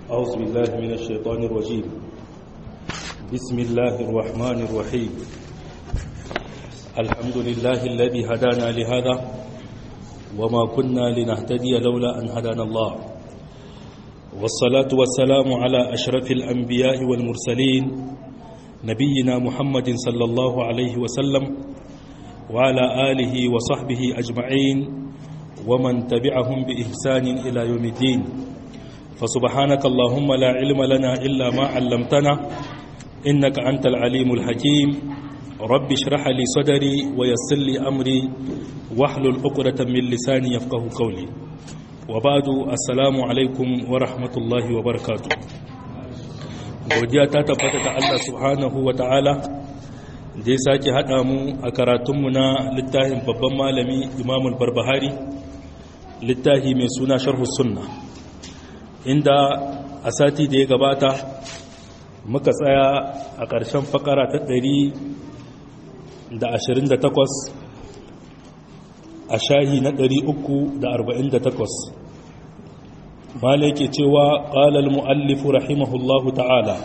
أعوذ بالله من الشيطان الرجيم. بسم الله الرحمن الرحيم. الحمد لله الذي هدانا لهذا وما كنا لنهتدي لولا أن هدانا الله، والصلاة والسلام على أشرف الأنبياء والمرسلين نبينا محمد صلى الله عليه وسلم وعلى آله وصحبه أجمعين ومن تبعهم بإحسان إلى يوم الدين. فسبحانك اللهم لا علم لنا إلا ما علمتنا إنك أنت العليم الحكيم. رب اشرح لي صدري ويسر لي أمري واحلل عقدة من لساني يفقه قولي. وبعد السلام عليكم ورحمة الله وبركاته. godiya ta tabbata ta Allah subhanahu wa ta'ala da ya sake haɗa mu a karatunmu na littafin babban malami Imamul Barbahari, littafi mai suna Sharhu Sunna, inda a sati da ya gabata muka tsaya a ƙarshen fakara ta 128 a shahi na 348. malai ke cewa ƙalal mu'allifu rahimahullahu ta'ala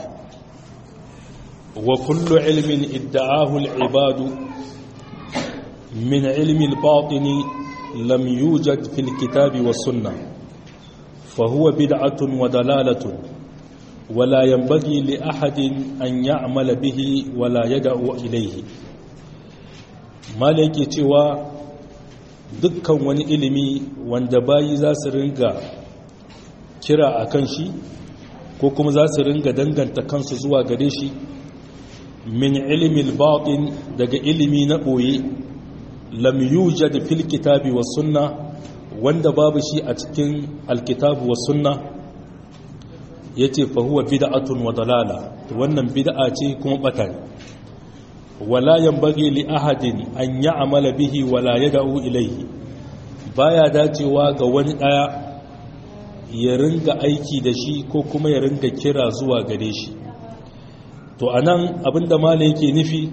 wa kullu ilmin idda'ahu al'ibadu min ilmi al-batini lam yujad fil kitabi was sunnah fa huwa bid'atun wa dalalatun wa la yanbaghi li ahadin an ya'mala bihi wa la yad'u ilayhi. malai ke cewa dukkan wani ilimi wanda bayi za su ringa kira a kan shi ko kuma za su ringa danganta kansu zuwa gare shi, min ilimin batin, daga ilimi na ɓoye, lam yujad fil kitabi wa sunna, wanda babu shi a cikin alkitabu wa sunna, ya ce fahuwa bida'atun wa dalala, wannan bida'a ce kuma ɓata ne. wala yanbaghi li ahadin an ya'mala bihi wala yad'u ilayhi, baya dacewa ga wani ɗaya ya ringa aiki da shi ko kuma ya ringa kira zuwa gare shi. to anan abinda mala yake nufi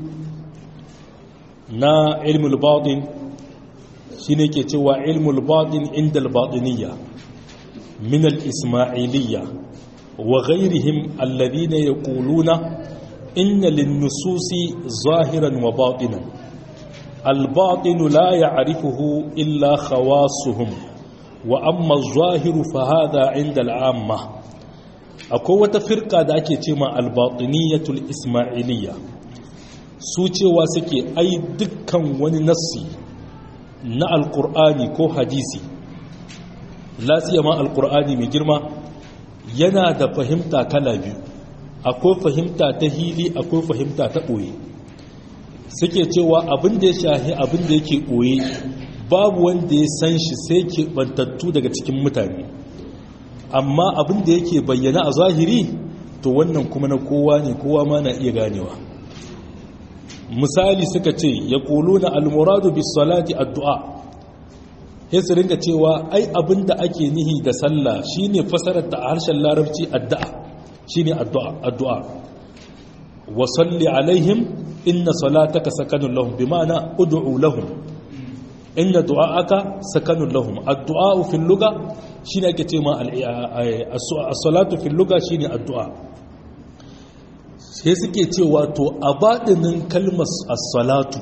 na ilmul batin shine ke cewa ilmul batin inda al-batiniyya min al-ismailiyya wa ghayrihim alladhina yaquluna inna lin-nususi zahiran wa batinan, al-batin la ya'rifuhu illa khawasuhum wa amma zahiru fa hada inda al'amma. akwai wata firka da ake ce ma al-batiniyatul ismailiyya, su cewa suke ai dukkan wani nassi na alqur'ani ko hadisi, la siyama alqur'ani mai girma, yana da fahimta kala biyu, akwai fahimta ta hili akwai fahimta ta ɓoye. suke cewa abin da ya shahi abin da yake ɓoye babu wanda ya san shi sai ke bantattu daga cikin mutane, amma abin da yake bayyana a zahiri to wannan kuma na kowa ne, kowa ma na iya ganewa. misali suka ce ya ƙulu na almuradu bis salati addu'a, ya su ringa cewa ai abin da ake nihi da sallah shine fasarar ta a harshen larabci addu'a, shine addu'a. wa salli alaihim inna salataka sakanun lahum, bi ma'ana ud'u lahum, inna du'a'aka sakanun lahum. addu'a fil lugha shine ake cewa as-salatu fil lugha shine addu'a. sai suke cewa to a badinin kalmar as-salatu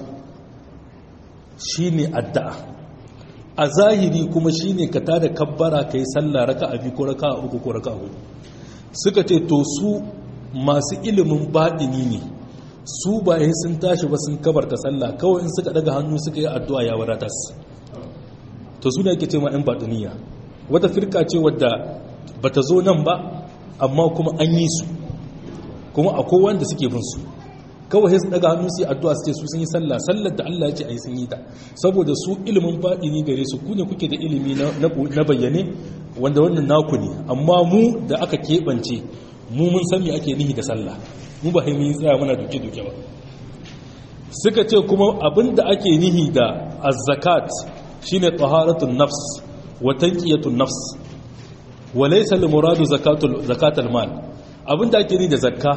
shine addu'a, a zahiri kuma shine ka tada kabbara kai sallah raka'a biyu ko raka'a uku ko raka'a hudu. suka ce to su masu ilimin badini ne, su bayan sun tashi ba sun kabarta sallah, kawai in suka daga hannu suka yi addu'a ya wadatas. to su ne ake ce ma 'yan batiniya, wata firka ce wadda ba ta zo nan ba amma kuma an yi su, kuma akwai wanda suke bin su, kawai su daga hannu su yi addu'a su ce su sun yi sallah, sallar da Allah ya ce a yi sun yi ta, saboda su ilimin batini gare su, ku ne kuke da ilimi na bayyane wanda wannan naku ne, amma mu da aka keɓance mu mun san me ake nihi da sallah, mu ba mun tsaya muna duke-duke ba. suka ce kuma abinda ake nihi da az-zakat shine taharatun nafs wa tanqiyatun nafs, wa laysa al-muradu zakatul mal. abinda ake nihi da zakka,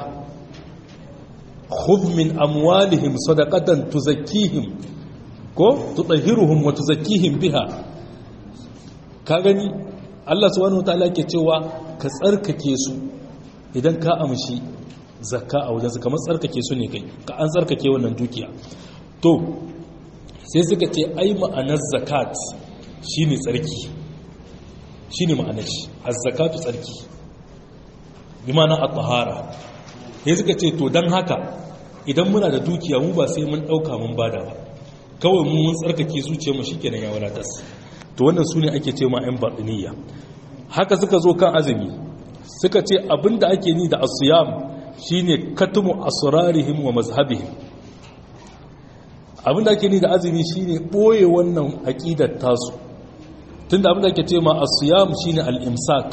khudh min amwalihim sadaqatan tuzakkihim ko tutahhiruhum wa tuzakkihim biha. ka gani Allah subhanahu wataala ke cewa ka tsarkake su idan ka amshi zakka a wajensu kamar tsarkake su ne kai ka an tsarkake wannan dukiya. To sai suka ce ai ma'anar zakat shine tsarki, shine ma'anar shi az-zakatu tsarki bi ma'ana at-tahara. sai suka ce to dan haka idan muna da dukiya mu ba sai mun dauka mun bada ba, kawai mun tsarkake zuciyarmu shikenan ya wadatar. to wannan sune ake ce ma 'yan batiniya. haka suka zo kan azumi suka ce abinda ake ni da asiyam shine katumu asrarihim wa mazhabihim. abinda ake ni da azumi shine boye wannan aqidar tasu, tunda abinda ake ce ma asiyam shine al-imsak,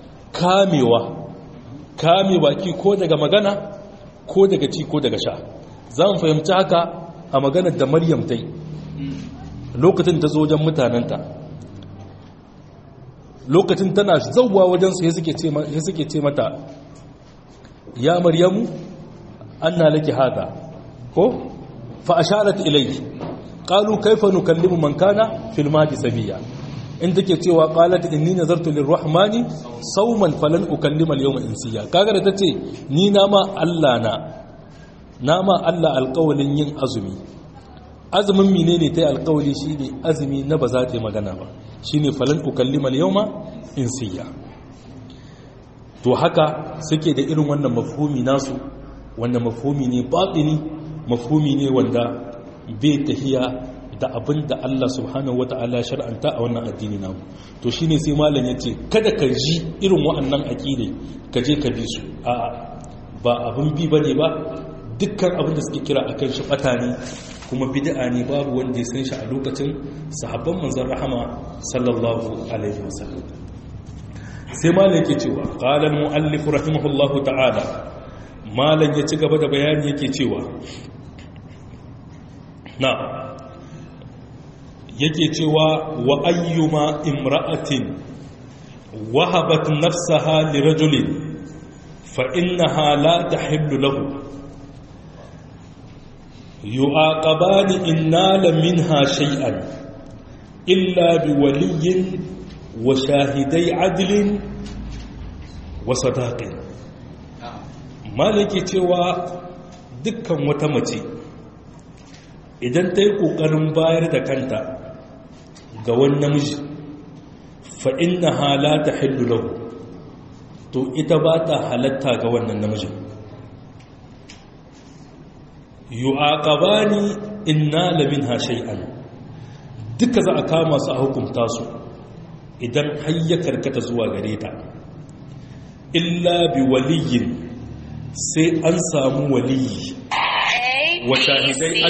kame baki ko daga magana ko daga ci ko daga sha. za mu fahimci haka a maganar da Maryam ta yi lokacin ta zo wajen mutanenta, lokacin tana zauwa wajensu ya suke ce mata ya Maryamu anna laki hada ko fa asharat ilayhi qalu kayfa nukallimu man kana fil mahdi sabiya. in take cewa qalat inni nazartu lirrahmani sawman falan ukallima al-yawma insiya. kaga da tace ni na ma Allah alƙawalin yin azumi. azumin menene tayi alƙawali shine azumi na ba za ta yi magana ba, shine falan ukallima al-yawma insiya. to haka suke da irin wannan mafhumi nasu, wanda mafhumi ne batini, mafhumi ne wanda bai tahiya da abin da Allah subhanahu wata'ala ya shar'anta a wannan addini namu. to shine sai malam yace kada ka ji irin wa'annan aqide ka je ka bi su, a'a ba abin bi bane ba. dukkan abin da suke kira akan shi bata ne kuma bid'a ne, babu wanda ya san shi a lokacin sahabban manzon rahama sallallahu alaihi wasallam. sai malam yake cewa qala al-muallif rahimahullahu ta'ala, malam ya ci gaba da bayani yake cewa yake cewa wa ayyuma imra'atin wahabat nafsaha lirajulin fa innaha la tahillu lahu yu'aqabani in nala minha shay'an illa biwaliyyin wa shahidai adlin wa sadaqin. malaki cewa dukkan wata mace idan ta yi ƙoƙarin bayar da kanta ga wani namiji fa inna halata hillu lahu, to ita ba ta halatta ga wannan namijin. yu'aqabani inna la minha shay'an, duka za a kama su a hukunta su idan hayya karkata zuwa gare ta, illa bi waliyin, sai an samu waliyi wa shahidai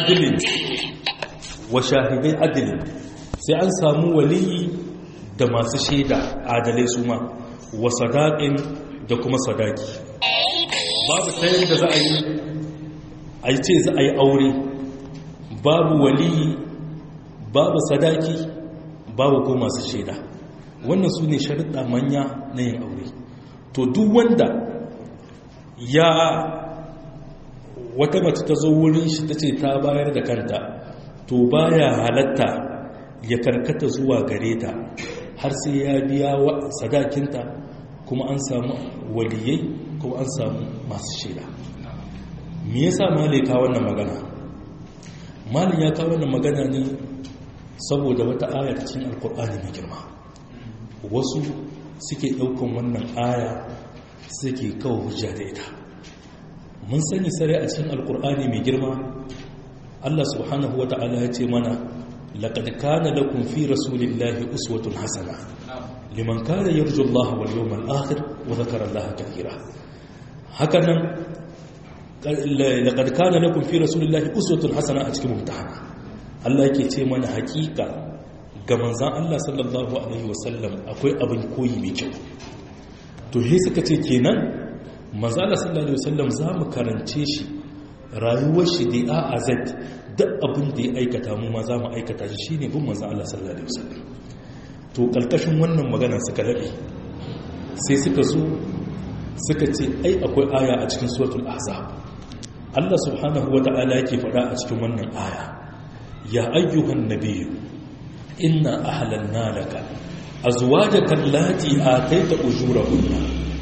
adilin, sai an samu waliyi da masu shaida adalai su ma, wa sadaqin da kuma sadaki. babu ta yadda za a yi ce za a yi aure babu waliyi babu sadaki babu ko masu shaida. wannan su ne sharuɗa manya na yin aure. to duk wanda ya wata mace ta zo wurin shi ta ce ta bayar da kanta, to baya halatta ya karkata zuwa gare ta har sai ya biya sadakinta kuma an samu waliyai kuma an samu masu shaida. me yasa malai ka wannan magana? malin ya kawo wannan magana ne saboda wata aya cikin alkur'ani mai girma. wasu suke daukan wannan aya suke kawo hujja da ita. mun sani sare a cikin alkur'ani mai girma Allah subhanahu wata'ala ya ce mana laqad kana lakum fi rasulillahi uswatun hasana liman kana yarju Allah wal yawmal akhir wa dhakara Allah katira. hakanan laqad kana lakum fi rasulillahi uswatun hasana a cikin mumtahana Allah yake ce mana hakika ga manzon Allah sallallahu alaihi wasallam akwai abin koyi mai kyau. to he suka ce kenan manzala sallallahu alaihi wasallam za mu karance shi rayuwar shi da a z duk abin da ya aikata mu ma za mu aikata shi shine bin manzon Allah sallallahu alaihi wasallam. to kalkashin wannan magana suka rabe sai suka zo suka ce ai akwai aya a cikin suratul ahzab. Allah subhanahu wata'ala yake faɗa a cikin wannan aya, ya ayyuhan nabiyyu inna ahlalna laka azwajaka allati ataita ujurahunna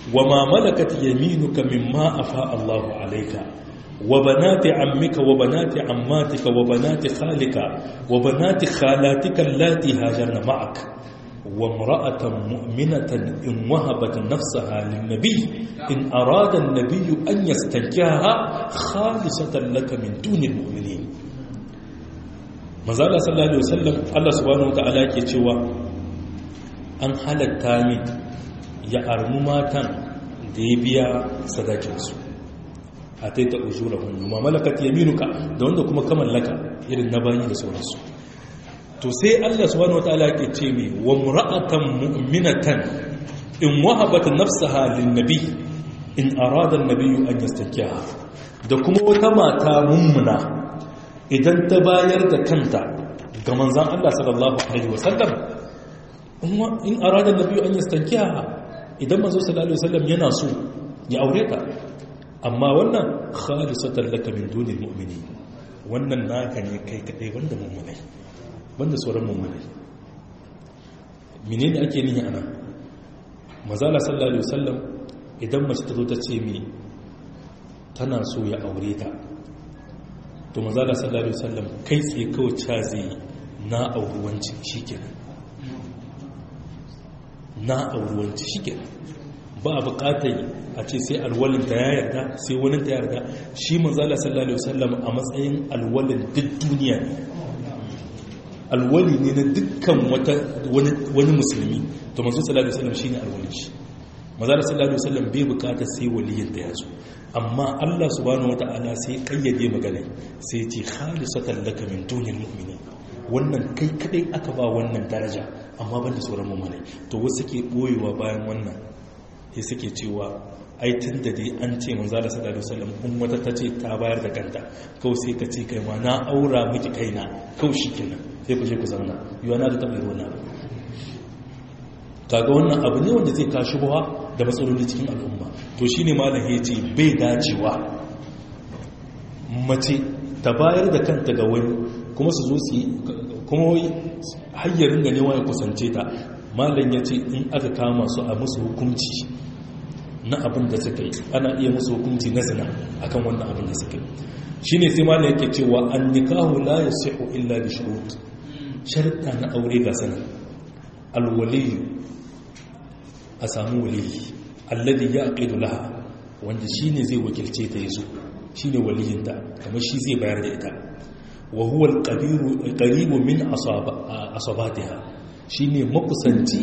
wa ma malakat yaminuka mimma afa Allahu alayka wa banati ammika wa banati ammatika wa banati khalika wa banati khalatika allati hajarna ma'ak wa imra'atan mu'minatan in wahabat nafsaha lin-nabi in arada an-nabiy an yastankihaha khalisatan laka min dunil mu'minin. Manzo Allah sallallahu alaihi wasallam Allah subhanahu wataala yake cewa an halatta min ya armu matan da ya biya sadakinsu a taita ujurahun ma malakat yaminuka da wanda kuma ka mallaka irin na bayi da sauransu. To sai Allah subhanahu wataala yake ce mai wa mura'atan mu'minatan in wahabat nafsaha lin-nabi in arada an-nabiy an yastankiha, da kuma wata mata mummuna idan ta bayar da kanta ga manzon Allah sallallahu alaihi wasallam in arada an-nabiy an yastankiha, idan manzo sallallahu alaihi wasallam yana so ya aure ta, amma wannan khalisatan laka min dunil mu'minin, wannan naka ne kai kadai banda mu'minai, banda sauran mu'minai. menene ake nihi ana? manzo sallallahu alaihi wasallam idan mace ta zo ta ce mi tana so ya aure ta, to manzo sallallahu alaihi wasallam kai tsaye kawai cha zai na auruwanci shikenan, na auruwanci shikenan, ba a bukatar a ce sai alwalin ta ya yarda, sai wani ta yarda. Shi manzala sallallahu alaihi wasallam a matsayin alwalin duk duniya ne, alwali ne na dukkan wani musulmi. To manzo sallallahu alaihi wasallam shine alwalin shi. Manzala sallallahu alaihi wasallam bai bukatar sai waliyin ta yazo, amma Allah subhanahu wataala sai kayyade magana, sai ce khalisatan laka min dunil mu'minin, wannan kai kadai aka ba wannan daraja, amma banda sauran mu'minai. To wasu ke boyewa bayan wannan sai suke cewa ai tun da dai an ce manzala sallallahu alaihi wasallam kun wata ta ce ta bayar da kanta, kawai sai ka ce kai ma na aura miki kaina, kawai shikenan sai ku je ku zauna yana da tabai ruwa. Kaga wannan abu ne wanda zai kashi buwa da matsaloli cikin al'umma. To shine malam ya ce bai dacewa mace ta bayar da kanta ga wani kuma su zo su yi kuma hayyarin ganewa ya kusance ta. Malam ya ce in aka kama su a musu hukunci na abin da suka yi, ana iya musu hukunci na zina akan wannan abin da suka yi. Shi ne sai malam yake cewa an nikahu la yasihu illa bi shurut, sharuɗa na aure ga sanan. Alwaliyu, a samu waliyi alladhi yaqidu laha, wanda shine zai wakilce ta yazo, shine waliyinta, kamar shi zai bayar da ita. Wa huwa al-qaribu min asabatiha, shine makusanci.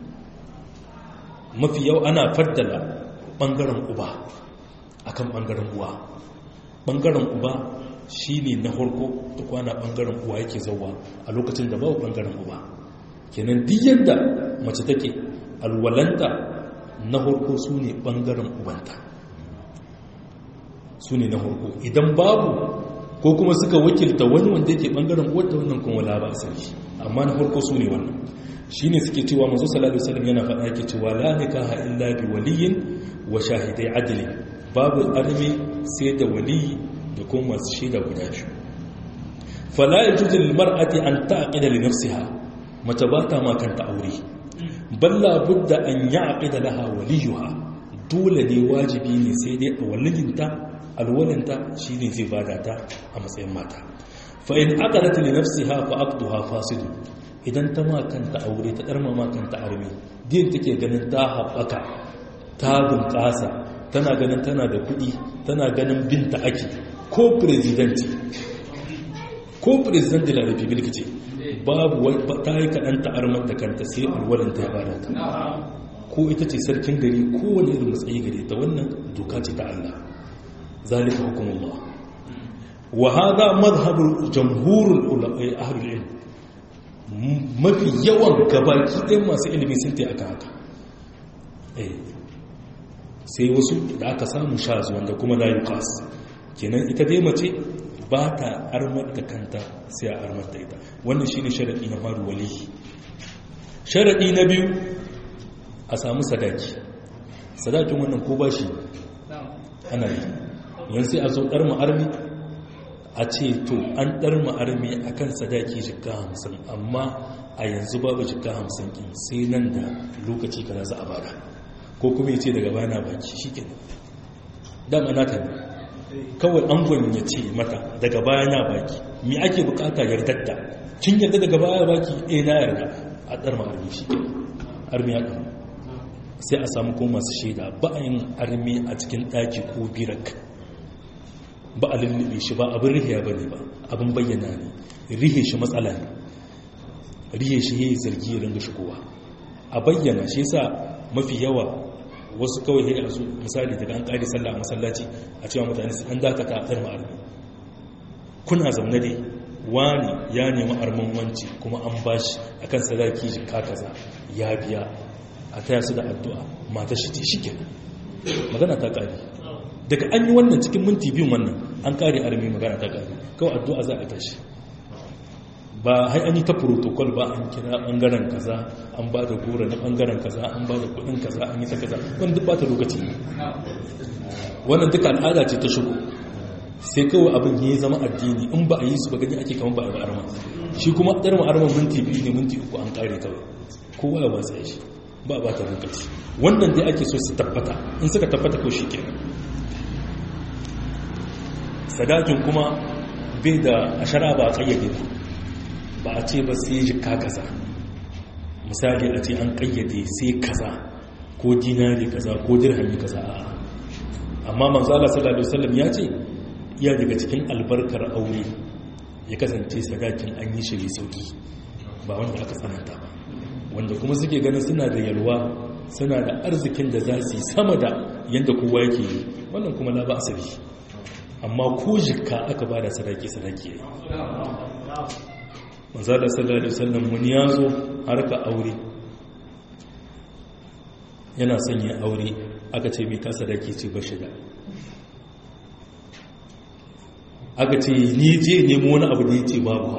Mafi yau ana faddala bangaren uba akan bangaren uwa. Bangaren uba shine na farko, tukwana bangaren uwa yake zauwa a lokacin da babu bangaren uba. Kenan duk yadda mace take, alwalanta na farko sune bangaren ubanta, sune na farko. Idan babu ko kuma suka wakilta wani wanda yake bangaren uwarta, wannan kuma wala ba asali, amma na farko sune wannan. Shine suke cewa manzo sallallahu alaihi wasallam yana faɗa yake cewa la nikaha illa bi waliyin wa shahidai adli, babu armi sai da waliyi da kuma masu shaida guda biyu. Fala yajuzu lil mar'ati an ta'qida li nafsiha, mata ba ta ma kanta aure, balla budda an ya'qida laha waliyuha, dole ne wajibi ne sai dai waliyinta, alwalinta shine zai bada ta a matsayin mata. Fa in aqadat li nafsiha fa aqduha fasid, idan ta makanta aure, ta ɗarma makanta armi, din take ganin ta haɓaka, ta bunƙasa, tana ganin tana da kuɗi, tana ganin binta ake, ko presidenti da republic ce, babu ta yi kaɗan ta armar da kanta sai alwalin ta bada ta, ko ita ce sarkin gari, ko wani irin matsayi gari ta, wannan doka ce ta Allah, zalika hukumullah. Wa hada madhhabul jamhurul ahlul ilm, mafi yawan gabaki ɗin masu ilimi sun tai aka haka. Sai wasu da aka samu shazu wanda kuma la yuqas, kenan ita dai mace ba ta armar da kanta sai a armar da ita. Wannan shine sharadi na faru wali. Sharadi na biyu, a samu sadaki. Sadakin wannan ko ba shi ana yi, yanzu sai a zo ɗar ma'armi a ce to an ɗar ma'armi a kan sadaki jika 50, amma a yanzu babu jika 50 kin sai nan da lokaci kana za a bada. ko kuma ya ce daga baya na baki shi ke dama na ta ne kawai angon ya ce mata daga baya na baki mi ake bukata yardatta kin yarda daga baya baki na yarda a tsar ma'armi shi ke armi ya ɗan sai a samu ko masu shaida ba a yin armi a cikin ɗaki ko birak ba a lullube shi ba abin rihiya ba ne ba abin bayyana ne rihe shi matsala ne rihe shi ya yi zargi ya ringa shigowa a bayyana shi yasa mafi yawa wasu kawai ya yi misali daga an ƙari sallah a masallaci a cewa mutane su an dakata a ɗar ma'armi kuna zaune ne wani ya nemi arman wanci kuma an bashi akan sadaki jika kaza ya biya a taya su da addu'a mata shi ce shi kenan magana ta ƙari daga an yi wannan cikin minti biyun wannan an ƙari armi magana ta ƙari kawai addu'a za a tashi ba hai an yi ta protocol ba an kira ɓangaren kaza an ba da gora na ɓangaren kaza an ba da kuɗin kaza an yi ta kaza wani duk ba ta lokaci wannan duka al'ada ce ta shigo sai kawai abin ya zama addini in ba a yi su ba gani ake kama ba a yi arma shi kuma ɗar ma'arman minti biyu ne minti uku an ƙare kawai kowa ya watsa shi ba ba ta lokaci wannan dai ake so su tabbata in suka tabbata ko shi kenan sadakin kuma bai da ashara ba a kayyade ba a ce ba sai jikka kaza misali a ce an kayyade sai kaza ko dinari kaza ko dirhami kaza amma manzo Allah sallallahu alaihi wasallam ya ce iya daga cikin albarkar aure ya kasance sadakin an yi shi sauki ba wanda aka tsananta ba wanda kuma suke ganin suna da yalwa suna da arzikin da za su yi sama da yadda kowa yake yi wannan kuma la ba asali amma ko jikka aka ba da sadaki ya yi manzala sallallahu alaihi wasallam wani ya zo harka aure yana sanya aure aka ce mai ka sadaki ce ba shida aka ce ni je nemo wani abu da ya ce babu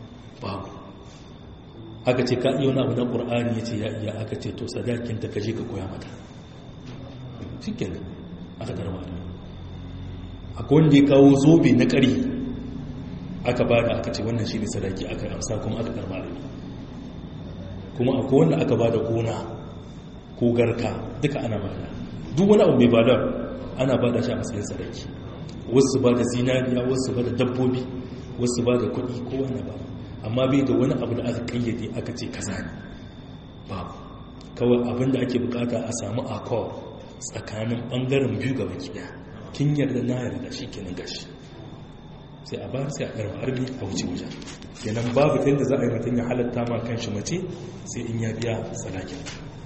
aka ce ka iya wani abu na ƙur'ani ya ce ya iya aka ce to sadakinta ka je ka koya mata shi kenan aka darma da akwai wanda ya kawo zobe na ƙari aka bada aka ce wannan shi ne sadaki aka amsa kuma aka darma da kuma akwai wanda aka bada gona ko garka duka ana bada duk wani abu mai bada ana bada shi a matsayin sadaki wasu ba da zinariya wasu ba da dabbobi wasu ba da kuɗi ko wani ba amma bai da wani abu da aka kayyade aka ce kaza ne babu kawai abin da ake bukata a samu akawar tsakanin ɓangaren biyu ga baki ɗaya kin yarda na yarda shi kenan gashi sai a bayar sai a ɗarma harbi a wuce wajen kenan babu ta yadda za a yi mutum ya halatta ma kan shi mace sai in ya biya sadakin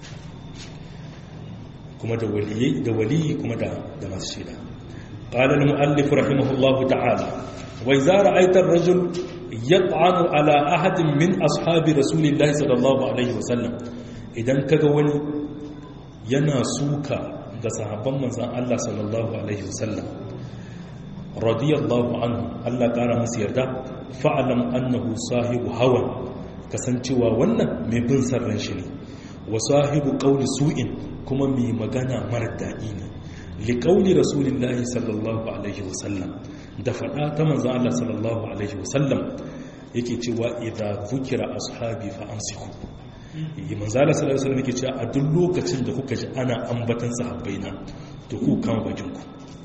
kuma da waliyi kuma da masu shaida قال المؤلف رحمه الله تعالى وإذا رأيت الرجل يطعن على أحد من أصحاب رسول الله صلى الله عليه وسلم إذن كغوني يناسوك صحابا من الله صلى الله عليه وسلم رضي الله عنه الله تعالى مسيردا فاعلم أنه صاحب هوى كسنتوا ونن من بن سرنشني وصاحب قول سوء كما مي مغانا مردائي liƙauni rasulillahi sallallahu alaihi wasallam da faɗa ta manzan Allah sallallahu alaihi wasallam yake cewa idan zukira ashabi fa amsiku yi manzan Allah sallallahu alaihi wasallam yake cewa a duk lokacin da kuka ji ana ambatan sahabbaina to ku kama bakinku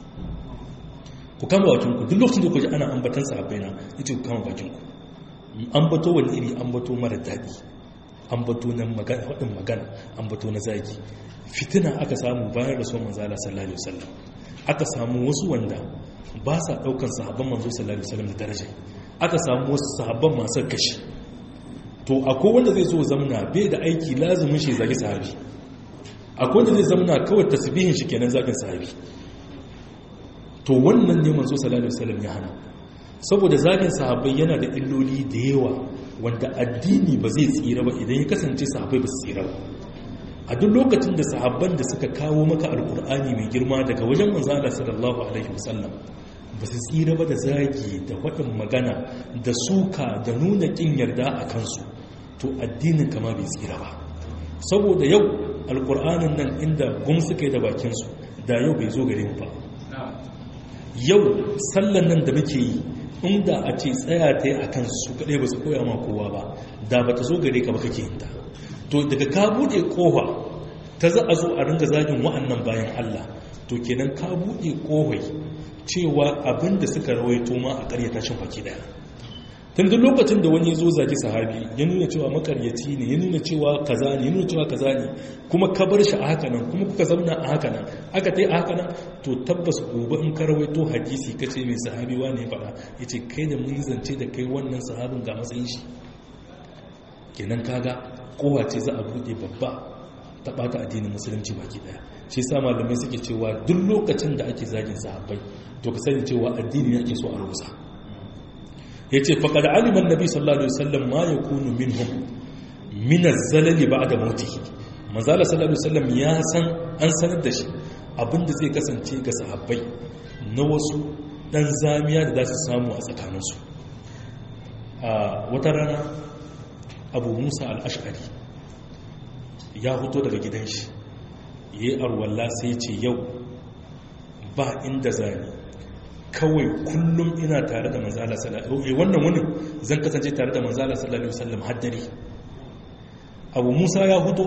duk lokacin da kuka ji ana ambatan sahabbaina yace ku kama bakinku ambato wani iri ambato mara daɗi ambato na magana waɗin magana ambato na zagi fitina aka samu bayan rasuwar manzala sallallahu alaihi wasallam aka samu wasu wanda ba sa daukan sahabban manzo sallallahu alaihi wasallam da daraja aka samu wasu sahabban masu kashi to akwai wanda zai zo zamna bai da aiki lazumin shi zagi sahabi akwai wanda zai zamna kawai tasbihin shi kenan zagin sahabi to wannan ne manzo sallallahu alaihi wasallam ya hana saboda zagin sahabbai yana da illoli da yawa wanda addini ba zai tsira ba idan ya kasance sahabbai ba su tsira ba a duk lokacin da sahabban da suka kawo maka alkur'ani mai girma daga wajen manzala sallallahu alaihi wasallam ba su tsira ba da zagi da waɗin magana da suka da nuna ƙin yarda a kansu to addinin kama bai tsira ba saboda yau alkur'anin nan inda gum suka yi da bakinsu da yau bai zo gare mu ba yau sallan nan da muke yi inda a ce tsaya ta yi a kansu kaɗai ba su koya ma kowa ba da ba ta zo gare ka ba kake yin ta to daga ka bude kofa ta za a zo a ringa zagin wa'annan bayan Allah to kenan ka buɗe kohai cewa abinda suka rawaito ma a ƙaryata shin baki daya tun duk lokacin da wani ya zo zagi sahabi ya nuna cewa makaryaci ne ya nuna cewa kaza ne ya nuna cewa kaza ne kuma ka bar shi a haka nan kuma kuka zauna a haka nan aka tai a haka nan to tabbas gobe in ka rawaito hadisi kace mai sahabi wane ya faɗa yace kai da mun zance da kai wannan sahabin ga matsayin shi kenan kaga kowa ce za a bude babba ta bata addinin musulunci baki daya shi yasa malamai suke cewa duk lokacin da ake zagin sahabbai to ka sani cewa addini yake so a rusa yace faqad alima annabi sallallahu alaihi wasallam ma yakunu minhum min az-zalal ba'da mautihi manzala sallallahu alaihi wasallam ya san an sanar da shi abinda zai kasance ga sahabbai na wasu dan zamiya da za su samu a tsakaninsu a wata rana abu musa al-ash'ari ya fito daga gidan shi yayi arwalla sai ce yau ba inda zani kawai kullum ina tare da manzala sallallahu alaihi wasallam wannan wani zan kasance tare da manzala sallallahu alaihi wasallam har dare abu musa ya fito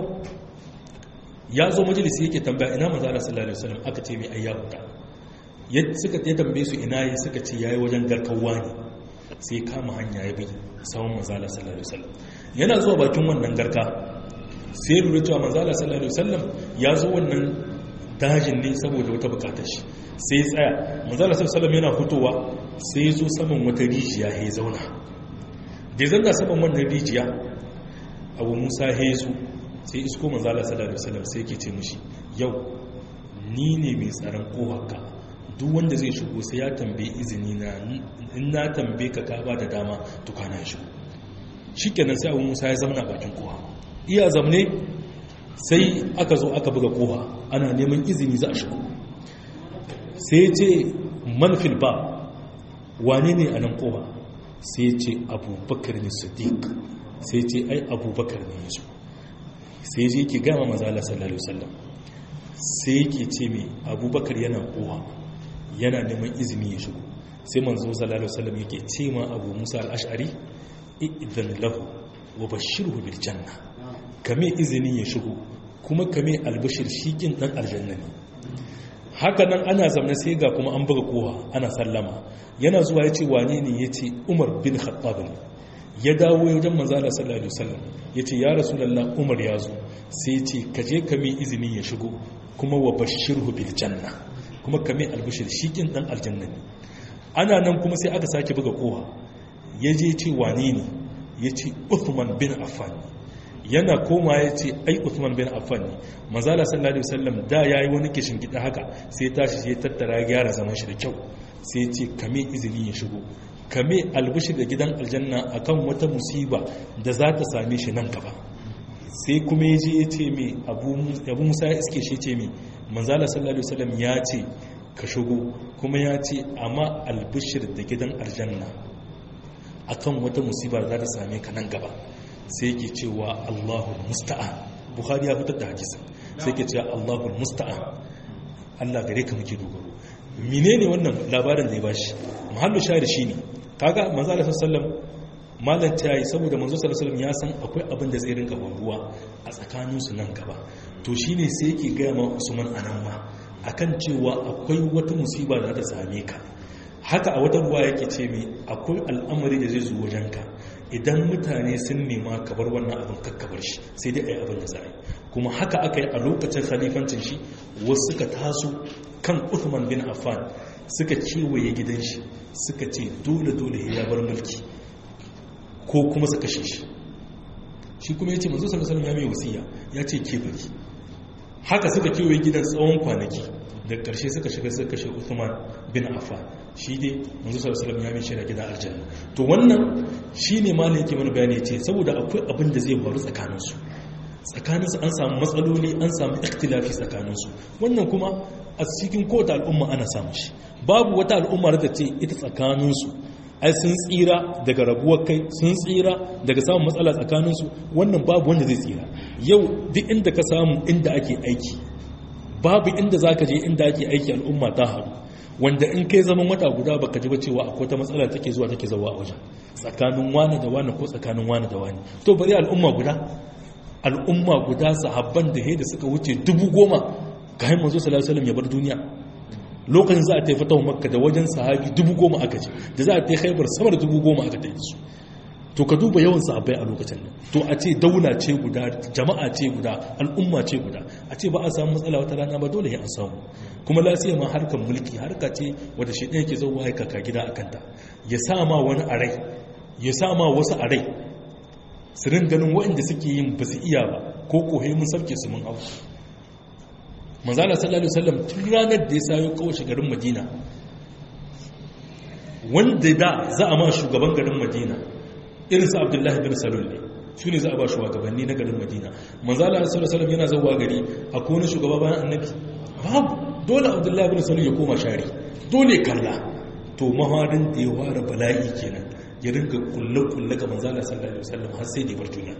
ya zo majalisi yake tambaya ina manzala sallallahu alaihi wasallam aka ce mai ayya huta suka ya tambaye su ina yi suka ce yayi wajen garkawa ne sai kama hanya ya bi sawun manzala sallallahu alaihi wasallam yana zuwa bakin wannan garka sai ya lura cewa manzala sallallahu alaihi wasallam ya zo wannan dajin ne saboda wata bukatar shi sai ya tsaya manzala sallallahu alaihi wasallam yana fitowa sai ya zo saman wata rijiya ya zauna da ya zanna saman wannan rijiya abu musa ya zo sai isko manzala sallallahu alaihi wasallam sai yake ce mishi yau ni ne mai tsaron kowarka duk wanda zai shigo sai ya tambaye izini na in na tambaye ka ba da dama to kana ya shigo shikenan sai abu musa ya zauna bakin kowa iya zamne sai aka zo aka buga kowa ana neman izini za a shigo sai ce manfil ba wane ne a nan kowa sai ce abubakar ne siddiq sai ce ai abubakar ne ya shigo sai je ki gama mazala sallallahu alaihi wasallam sai yake ce mai abubakar yana kowa yana neman izini ya shigo sai manzo sallallahu alaihi wasallam yake ce ma abu musa al-ash'ari idan lahu wa bashirhu bil janna kame izini ya shigo kuma kame albashir shikin dan aljanna ne haka nan ana zamna sai ga kuma an buga kowa ana sallama yana zuwa yace wane ne yace umar bin khattab ne ya dawo wajen manzala sallallahu alaihi wasallam yace ya rasulullah umar ya zo sai yace kaje kame izini ya shigo kuma wa bashirhu bil janna kuma kame albashir shikin dan aljanna ne ana nan kuma sai aka sake buga kowa yaje ce wane ne yace Uthman bin Affan yana koma yace ai Uthman bin Affan ne manzala sallallahu alaihi wasallam da yayi wani kishin gida haka sai tashi sai tattara gyara zaman shi da kyau sai yace kame izini ya shigo kame albishir da gidan aljanna akan wata musiba da za ta same shi nan gaba sai kuma ya je ya ce mai abu musa ya iske shi ce mai manzala sallallahu alaihi wasallam ya ce ka shigo kuma ya ce amma albishir da gidan aljanna akan wata musiba da za ta same ka nan gaba sai yake cewa Allahul musta'an Bukhari ya fitar da hadisi sai yake cewa Allahul musta'an Allah gare ka muke dogaro menene wannan labarin da ya bashi mahallu shahid shine kaga manzo Allah sallallahu alaihi wasallam malan tayi saboda manzo sallallahu alaihi wasallam ya san akwai abin da zai rinka faruwa a tsakanin su nan gaba to shine sai yake ga ma Usman anan ma akan cewa akwai wata musiba da ta same ka haka a wata ruwa yake ce mai akwai al'amari da zai zo wajenka idan mutane sun nema ka bar wannan abin kakkabar shi sai dai ayi abin da za a yi kuma haka aka yi a lokacin khalifancin shi wasu suka taso kan Uthman bin Affan suka kewaye gidan shi suka ce dole ya bar mulki ko kuma su kashe shi shi kuma yace manzo sallallahu alaihi wasallam ya mai wasiya yace ke bari haka suka kewaye gidan tsawon kwanaki da karshe suka shiga suka kashe Uthman bin Affan shi dai manzo sallallahu alaihi wasallam ya mai shira gidan aljanna to wannan shine ma ne yake mana bayani yace saboda akwai abin da zai faru tsakaninsu an samu matsaloli an samu ikhtilafi tsakaninsu wannan kuma a cikin kowace al'umma ana samun shi babu wata al'ummar da ce ita tsakaninsu ai sun tsira daga rabuwar kai sun tsira daga samun matsala tsakaninsu wannan babu wanda zai tsira yau duk inda ka samu inda ake aiki babu inda za ka je inda ake aiki al'umma ta haɗu wanda in kai zaman wata guda baka ji ba cewa akwai ta matsala take zuwa take zawa a wajen tsakanin wani da wani ko tsakanin wani da wani to bari al'umma guda al'umma guda sahabban da da suka wuce 10,000 kayan manzo sallallahu alaihi wasallam ya bar duniya. Lokacin za a tafi fatahu makka da wajen sahabi 10,000 aka ce, da za a tafi khaybar sama da 10,000 aka tafi su. To ka duba yawan sahabbai a lokacin nan, to a ce daula ce guda, jama'a ce guda, al'umma ce guda, a ce ba a samu matsala wata rana ba, dole an samu. Kuma lafiya ma harkar mulki harka ce wadda shi ɗaya ke zauwa ya kaka gida a kanta, ya sa ma wani a rai, ya sa ma wasu a rai, su ganin waɗanda suke yin ba su iya ba, ko kohe mun sauke su mun hau. Manzala sallallahu alaihi wasallam tun ranar da ya sayo kawace garin Madina, wanda da za a ma shugaban garin Madina irin su Abdullahi bin Salul ne, su ne za a ba shugabanni na garin Madina. Manzala sallallahu alaihi wasallam yana zauwa gari, akwai wani shugaba bayan annabi babu, dole Abdullahi bin Salul ya koma shari, dole kalla. To maharin da ya ware bala'i kenan, ya ringa kulle-kulle ga manzala sallallahu alaihi wasallam har sai da bar duniya.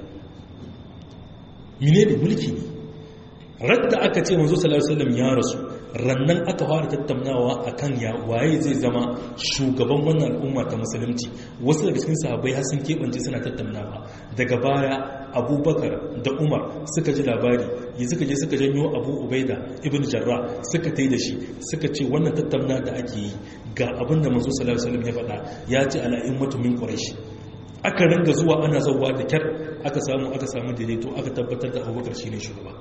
Mine ne mulki ne? Radda aka ce manzo sallallahu alaihi wasallam ya rasu, rannan aka fara tattaunawa akan ya waye zai zama shugaban wannan al'umma ta musulunci. Wasu daga cikin sahabbai har sun keɓance suna tattaunawa. Daga baya Abubakar da Umar suka ji labari, suka je suka janyo Abu Ubaida ibn Jarrah suka tai da shi, suka ce wannan tattauna da ake yi ga abinda manzo sallallahu alaihi wasallam ya faɗa, ya ce al'immatu min quraish. Aka ranga zuwa ana zawwa da kyar aka samu daidaito, aka tabbatar da Abubakar shine shugaba.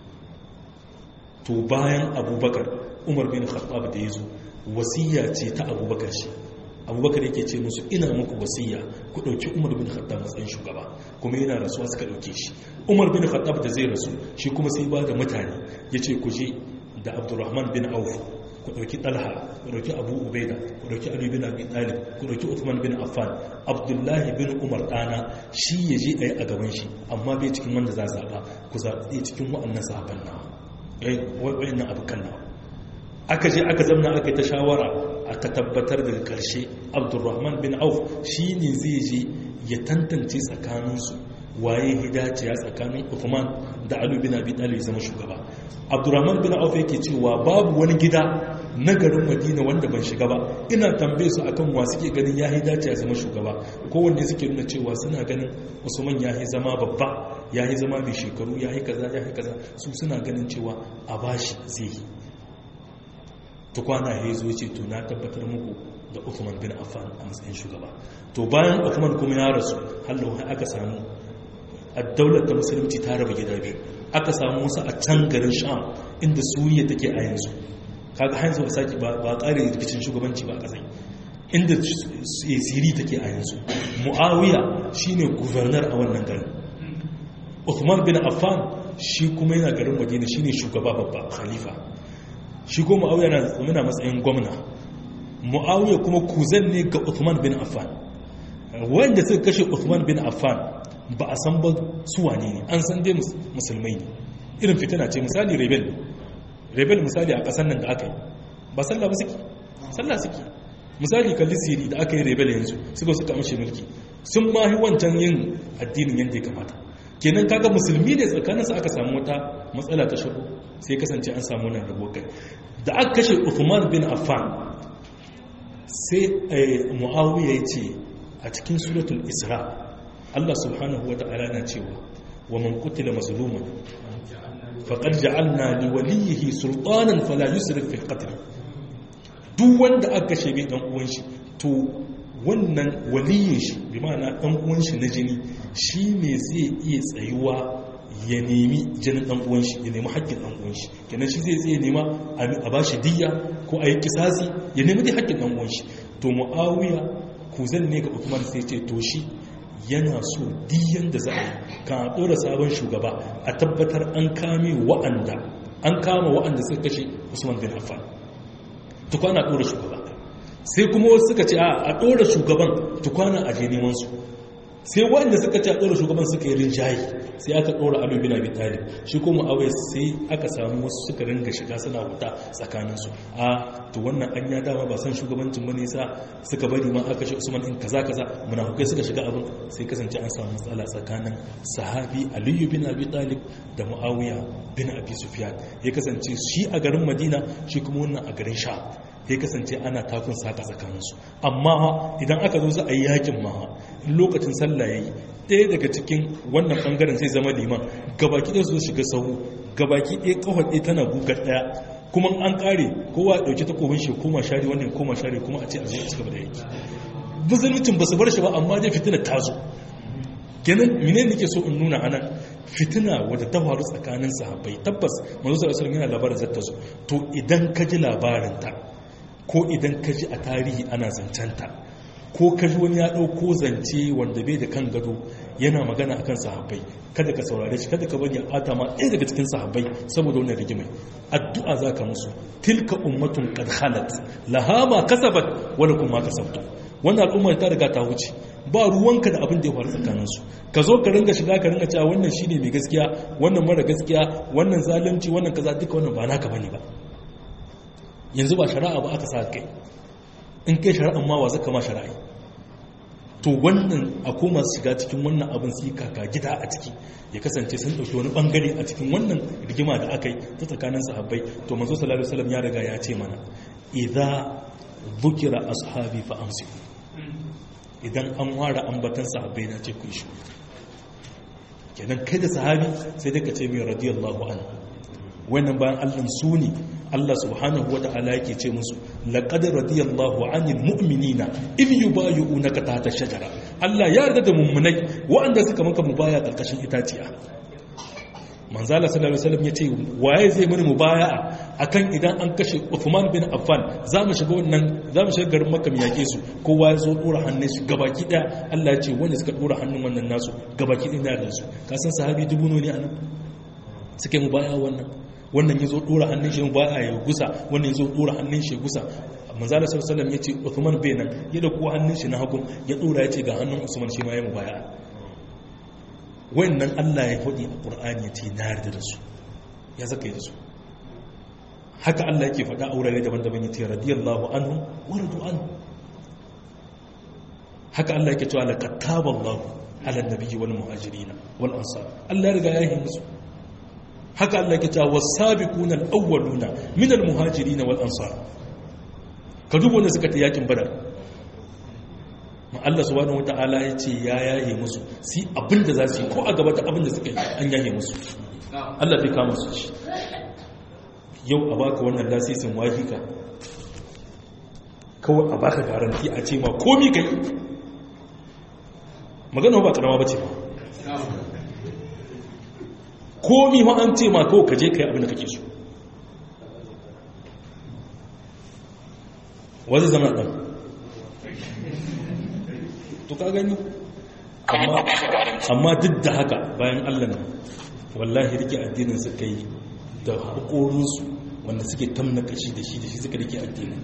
To bayan Abubakar, Umar bin Khattab da yazo, wasiya ce ta Abubakar shi. Abubakar yake ce musu ina muku wasiya ku dauki Umar bin Khattab matsayin shugaba, kuma yana rasuwa suka dauke shi. Umar bin Khattab da zai rasu shi kuma sai ba da mutane, yace ku je da Abdurrahman bin Auf, ku dauki Talha, ku dauki Abu Ubaida, ku dauki Ali bin Abi Talib, ku dauki Uthman bin Affan, Abdullahi bin Umar dana shi yaje ayi a gaban shi, amma bai cikin wanda za zaba, ku zabi cikin wa'annan sahabban nawa, wayannan abukan nawa. Aka je aka zamna aka yi ta shawara, aka tabbatar daga karshe Abdurrahman bin Auf shine zai je ya tantance tsakaninsu waye hidaciya tsakanin Uthman da Ali bin Abi Talib zama shugaba. Abdurrahman bin Auf yake cewa babu wani gida na garin Madina wanda ban shiga ba, ina tambaye su akan wa suke ganin ya hidaciya zama shugaba, ko wanda suke nuna cewa suna ganin Usman ya yi zama babba, ya yi zama mai shekaru, ya yi kaza, ya yi kaza, su suna ganin cewa a bashi zai yi. Tukwana ya zo ce to na tabbatar muku da Uthman bin Affan a matsayin shugaba. To bayan Uthman kuma ya rasu, hallo aka samu ad-daular ta musulunci ta raba gida biyu. Aka samu wasu a can garin Sham inda Suriya take a yanzu. Kaga hanzu ba saki ba ƙare rikicin shugabanci ba a ƙasai. Inda Siri take a yanzu. Muawiya shine governor a wannan garin. Uthman bin Affan shi kuma yana garin Madina, shine shugaba babba, khalifa. Shi ko Muawiya na matsayin gwamna. Muawiya kuma kuzan ne ga Uthman bin Affan. Wanda suka kashe Uthman bin Affan ba a san ba su wane ne, an san dai musulmai ne. Irin fitina ce, misali rebel misali a ƙasar nan da aka yi ba sallah ba suke, sallah suke. Misali kalli Siri da aka yi rebel yanzu suka amshe mulki, sun mahi wancan yin addinin yadda ya kamata. Kenan kaga musulmi ne tsakaninsu aka samu wata matsala ta shago, sai kasance an samu wannan rabo kai. Da aka kashe Uthman bin Affan, sai Muawiya ya ce a cikin suratul Isra, Allah subhanahu wa ta'ala na cewa wa man qutila mazluman faqad ja'alna li waliyhi sultanan fala yusrif fil qatl. Duk wanda aka kashe bai dan uwan shi, to wannan waliyin shi bi ma'ana dan uwan shi na jini, shi ne zai iya tsayuwa ya nemi jinin dan uwan shi, ya nemi haƙƙin dan uwan shi. Kenan shi zai tsaye nema a bashi diyya ko a yi kisasi, ya nemi dai haƙƙin dan uwan shi. To Muawiya kuzan ne ga Uthman, sai ce to shi yana so diyyan da za a yi kan a ɗora sabon shugaba a tabbatar an kama wa'anda suka kashe Usman bin Affan, tukwana a ɗora shugaba. Sai kuma wasu suka ce a ɗora shugaban tukwana a je neman su. Sai wanda suka ce a ɗora shugaban suka yi rinjaye, sai aka ɗora Ali bin Abi Talib. Shi kuma Muawiya sai aka samu wasu suka ringa shiga suna wuta tsakaninsu. To wannan an ya dama ba san shugabancin bane sa suka bari ma aka shi Usman in kaza munafikai suka shiga abin, sai kasance an samu matsala tsakanin sahabi Ali bin Abi Talib da Muawiya bin Abi Sufyan. Ya kasance shi a garin Madina, shi kuma wannan a garin Sham. Ya kasance ana takun saka tsakaninsu. Amma idan aka zo za a yi yakin ma, in lokacin sallah yayi ɗaya daga cikin wannan ɓangaren sai zama liman gabaki ɗaya su shiga sahu gabaki ɗaya kawai ɗaya tana gugar ɗaya kuma an ƙare kowa ɗauki takobin shi koma share wannan koma share kuma a ce a zai a cigaba da yaki musulmucin ba su bar shi ba amma dai fitina ta zo kenan mine nake so in nuna anan fitina wadda ta faru tsakanin sahabbai tabbas manzo sallallahu alaihi wasallam yana labarin zata zo to idan ka ji labarin ta ko idan ka ji a tarihi ana zancanta ko ka ji wani ya dauko zance wanda bai da kan gado yana magana akan sahabbai kada ka saurare shi kada ka bari a ata ma ɗaya daga cikin sahabbai saboda wannan rigimai addu'a zaka musu tilka ummatun qad khalat laha ma kasabat wa lakum ma kasabtum wannan al'ummar ta riga ta wuce ba ruwanka da abin da ya faru tsakaninsu ka zo ka ringa shiga ka ringa cewa wannan shine mai gaskiya wannan mara gaskiya wannan zalunci wannan kaza duka wannan ba naka bane ba yanzu ba shari'a ba aka sa kai in kai shari'an ma wa zaka ma shari'a to wannan a koma shiga cikin wannan abin su kaka gida a ciki ya kasance sun dauki wani bangare a cikin wannan rigima da aka yi ta tsakanin sahabbai to manzo sallallahu alaihi wasallam ya riga ya ce mana idza dhukira ashabi fa amsiku idan an ware ambatan sahabbai na ce ku shi kenan kai da sahabi sai dai ka ce mai radiyallahu anhu wannan bayan Allah su ne Allah subhanahu wata'ala yake ce musu laqad radiyallahu anil mu'minina idh yubayyi'unaka tahta shajara Allah ya yarda da mummunai waɗanda suka maka mubaya karkashin itaciya manzala sallallahu alaihi wasallam yace waye zai muni mubaya'a akan idan an kashe Uthman bin Affan zamu shiga garin Makka mu yake su kowa ya zo dora hannun shi gabaki daya Allah ya ce wanda suka dora hannun wannan nasu gabaki daya da su ka san sahabi dubu ne anan suke mubaya'a wannan yazo dora hannun shi mubaya'a ya gusa wannan yazo dora hannun shi ya gusa manzala sallallahu alaihi wasallam yace Uthman bai nan ya da ko hannun shi na hagu ya dora yace ga hannun Usman shi ma ya mubaya'a wannan Allah ya faɗi a ƙur'ani ya ce na yarda da su ya zaka yi da su haka Allah yake faɗa a wurare daban-daban ya ce radiyallahu anhu wa radu anhu haka Allah yake cewa laqad taballahu ala nabiyyi wal muhajirin wal ansar Allah ya riga ya yi musu haka Allah yake cewa was-sabiquna al-awwaluna min al-muhajirin wal ansar ka dubo ne suka ta yakin badar Allah subhanahu wata'ala ya ce ya yaye musu si abinda za su yi ko a gaba da abinda suka yi an yaye musu Allah zai kama su shi yau a baka wannan lasisin wahika kawai a baka garanti a ce ma komi kai magana ba karama ba ce ba komi ma an ce ma kawai kaje kai abinda kake so wani zama ɗan to ka gani amma duk da haka bayan Allah nan wallahi rike addinin suka yi da haƙorinsu wanda suke tamna kashi da shi suka rike addinin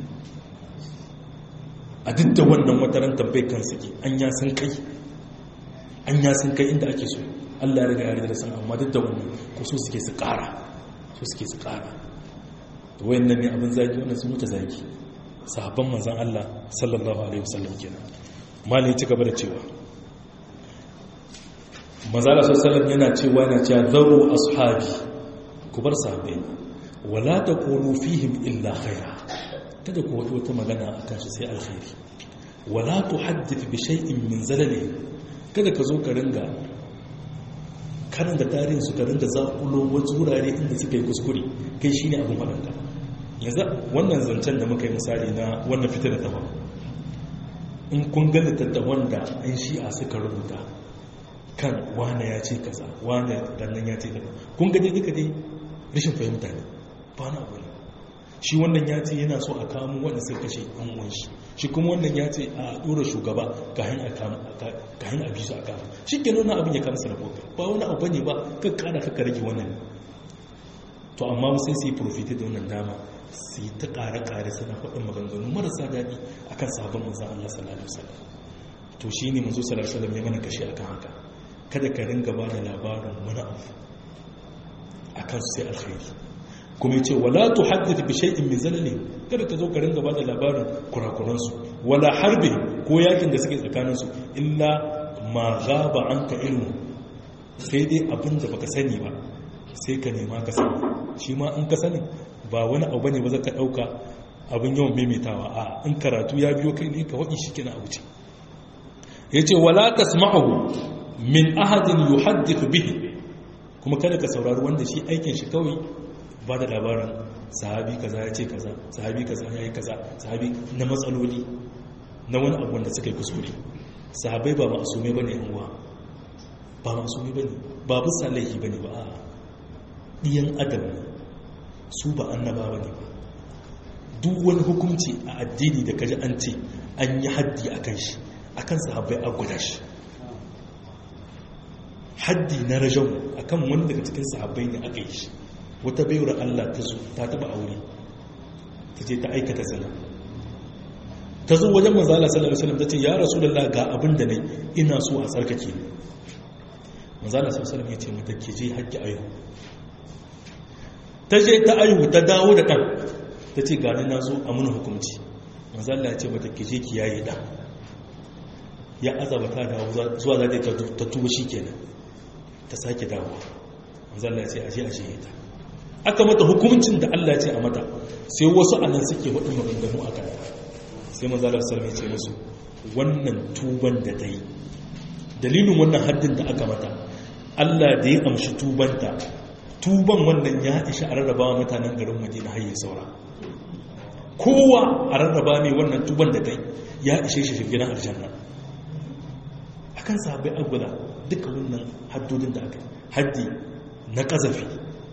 a duk da wannan wataran tambayi kan suke an ya sun kai inda ake so Allah ya riga ya da san amma duk da wannan ko so suke su ƙara to wayannan ne abin zaki wannan sun mutu zaki sahabban manzon Allah sallallahu alaihi wasallam kenan malai ci gaba da cewa manzala sallallahu yana cewa zaru ashabi ku bar sahabbai wala taqulu fihim illa khaira kada ku wata magana akan shi sai alkhairi wala tuhaddith bi shay'in min zalali kada ka zo ka ringa karanta tarihin su ka ringa zakulo wasu wurare inda suka yi kuskure kai shine abin faranta yanzu wannan zancen da muka yi misali na wannan fitar da ta in kun ga littattafan da an shi'a suka rubuta kan wane ya ce kaza wane rannan ya ce kaza kun ga dai duka dai rashin fahimta ne ba na abu ne shi wannan ya ce yana so a kamo wanda suka kashe an uwan shi kuma wannan ya ce a dora shugaba kayan a bisu a kama shi ke nuna abin ya kamsa rahoto ba wani abu ne ba kakkara kakka rage wannan to amma sai su yi profiti da wannan dama su yi ta ƙare-ƙare suna faɗin maganganu marasa daɗi a kan sabon manzan Allah sallallahu Alaihi wasallam to shi ne manzo sallallahu Alaihi wasallam ya mana kashe akan haka kada ka ringa ba da labarin wani abu a kan sai alkhairi kuma ya ce wala tu haddith bi shay'in min zalali kada ka zo ka ringa ba da labarin kurakuransu wala harbi ko yakin da suke tsakaninsu illa ma ghaba anka ilmu sai dai abin da baka sani ba sai ka nema ka sani shi ma in ka sani ba wani abu ne ba za ka ɗauka abin yawan maimaitawa a in karatu ya biyo kai ne ka waɗi shi kina abu ce ya ce wala tasma'ahu min ahadin yuhaddithu bihi, kuma kada ka saurari wanda shi aikin shi kawai ba da labarin sahabi kaza ya ce kaza, sahabi kaza ya yi kaza, sahabi na matsaloli na wani abu wanda suka yi kuskure. Sahabai ba ma'asumai bane yan uwa, ba ma'asumai bane, ba bisa laifi bane ba, a diyan adam ne su, ba annaba bane ba. Duk wani hukunci a addini da kaji an ce an yi haddi akan shi, akan sahabbai an guda shi. Haddi na rajau akan wanda daga cikin sahabbai ne aka yi shi. Wata bayar Allah ta zo ta taba aure, ta je ta aikata zina, ta zo wajen manzo Allah sallallahu alaihi wasallam ta ce ya rasulullah ga abin da nayi, ina so a tsarkake ni. Manzo Allah sallallahu alaihi wasallam ya ce mata ki je hajji ayu. Ta je ta ayu, ta dawo da dan, ta ce gani na zo a muna hukunci. Manzo Allah ya ce mata ki je ki yaye dan. Ya azaba ta dawo zuwa za ta tuba shikenan, ta sake dawo. Manzo Allah ya ce aje aje ta. Aka mata hukuncin da Allah ya ce a mata, sai wasu anan suke wadin maganganu akan ta. Sai manzo Allah sallallahu alaihi wasallam ya ce musu wannan tuban da ta yi, dalilin wannan haddin da aka mata, Allah da ya amshi tubanta, tuban wannan ya isha a rarraba wa mutanen garin Madina hayyin saura. Kowa a rarraba mai wannan tuban da ta yi ya ishe shi gidan aljanna. Akan sahabbai agwada duka wannan haddodin da aka yi, haddi na kazafi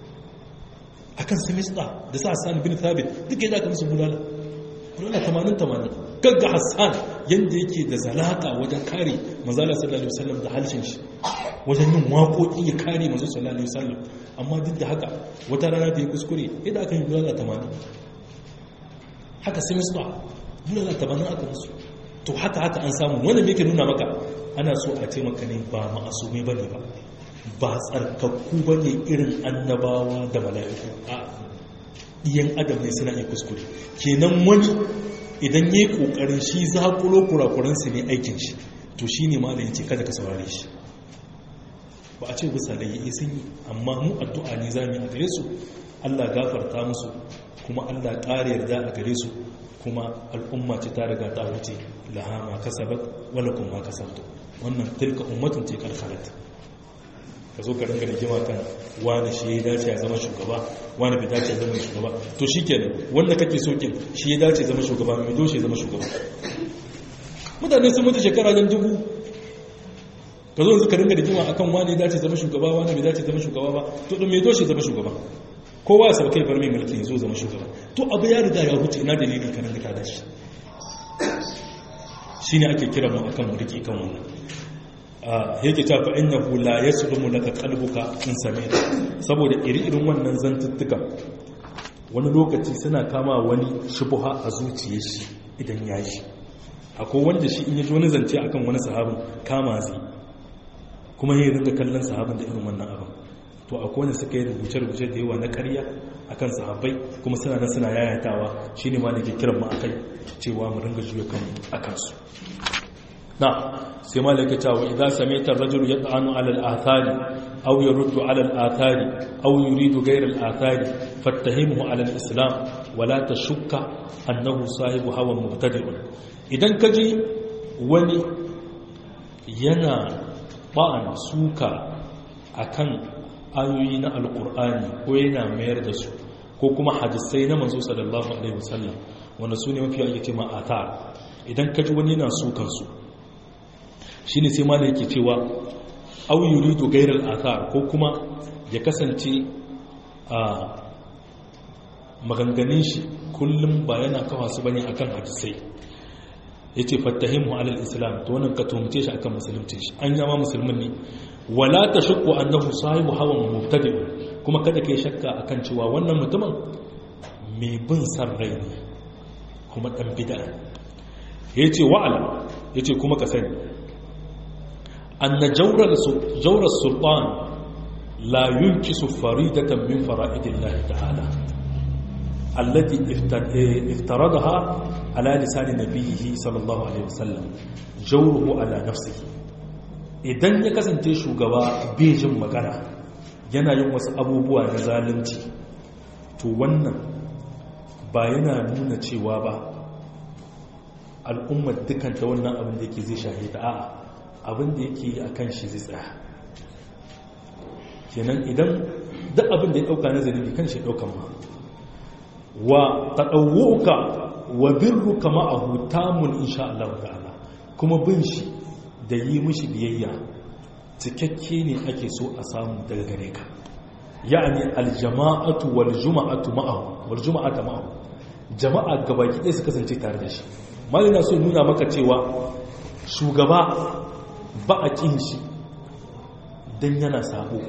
akan simista da sa Hassan bin Thabit duka yadda aka musu bulala 80-80. Gagga Hassan yadda yake da zalaka wajen kare manzala sallallahu alaihi wasallam da halshen shi, wajen yin waƙoƙi ya kare manzo sallallahu alaihi wasallam, amma duk da haka wata rana da ya kuskure yadda aka yi bulala 80. Haka simista bulala 80 aka musu. To haka an samu. Wanda me yake nuna maka ana so a ce maka ne ba ma'asumi bane ba tsarkakku bane irin annabawa da mala'iku. Iyan adam ne suna yi kuskure. Kenan wani idan yayi kokarin shi zakulo kurakuran sa ne aikin shi, to shine malamin ce kada ka saurare shi. Ba a ce bisa da yi sun yi, amma mu addu'a ne zamu yi a gare su, Allah gafarta musu, kuma Allah ƙara yarda a gare su, kuma al'umma ce ta riga ta wuce, laha ma kasabat wala kuma kasabtu. Wannan tilka ummatun ce kalkhalat. Ka zo ka ringa rigima kan wani shi ya dace ya zama shugaba, wani bai dace ya zama shugaba, to shikenan wanda kake so kin shi ya dace ya zama shugaba, mai doshe ya zama shugaba. Mutane sun mutu shekara dan 1000, ka zo yanzu ka ringa rigima akan wani ya dace ya zama shugaba, wani bai dace ya zama shugaba ba, to don mai doshe ya zama shugaba. Kowa ya saba kai bar mai mulki ya zo zama shugaba. To abu ya riga ya huce, ina dalili ka ringa tada shi. Shine ake kira mu akan mu rike kan wannan. Yake ta fa innahu la yaslumu laka qalbuka in sami'ta, saboda iri-irin wannan zantuttuka wani lokaci suna kama wani shubha a zuciyar shi idan ya shi. Akwai wanda shi in ya ji wani zance akan wani sahabin kama zai, kuma ya ringa kallon sahabin da irin wannan abin. To akwai wanda suka yi rubuce-rubuce da yawa na ƙarya akan sahabbai, kuma suna nan suna yayatawa. Shine ma nake kiran mu akai cewa mu ringa juya kanmu akan su. Na sai malaka cewa idza sami'ta ar-rajulu yat'anu 'ala al-athari aw yuruddu 'ala al-athari aw yuridu ghayra al-athari fattahimuhu 'ala al-islam wa la tashukka annahu sahibu hawan mubtadi'un. Idan kaji wani yana ba'an suka akan ayoyi na alqur'ani ko yana mayar da su, ko kuma hadisai na manzo sallallahu alaihi wasallam wanda su ne mafi ake cewa athar, idan kaji wani yana sukan su, shi ne sai ma da yake cewa au yuridu gairar athar, ko kuma ya kasance a maganganun shi kullum ba yana kawo su bane akan hadisai. Yace fattahimu alal islam, to wannan ka tuhumce shi akan musulunci shi, an yama musulmin ne. Wala tashqu annahu sahibu hawan mubtadi', kuma kada kai shakka akan cewa wannan mutumin mai bin san rai ne kuma dan bid'a. Yace wa'ala, yace kuma ka sani أن جور السلطان لا ينكس فريدة من فرائد الله تعالى التي افترضها على لسان نبيه صلى الله عليه وسلم جوره على نفسه. idan ya kasance shugaba bejin magana yana yin wasu abubuwa na zalunci, to wannan ba yana nuna cewa ba al'ummar dukkan ta wannan abin da yake zai shahida. A'a, abin da yake yi akan shi zai tsaya. kenan idan duk abin da ya dauka na zanibi kan shi daukan ma wa tadawwuka wa birruka ma'ahu tamun insha Allah ta'ala, kuma bin shi da yi mishi biyayya cikakke ne ake so a samu daga gare ka. yani aljama'atu wal juma'atu ma'ahu wal juma'atu ma'ahu, jama'a gabaki ɗaya su kasance tare da shi. malin na so nuna maka cewa shugaba ba a kin shi dan yana sabo,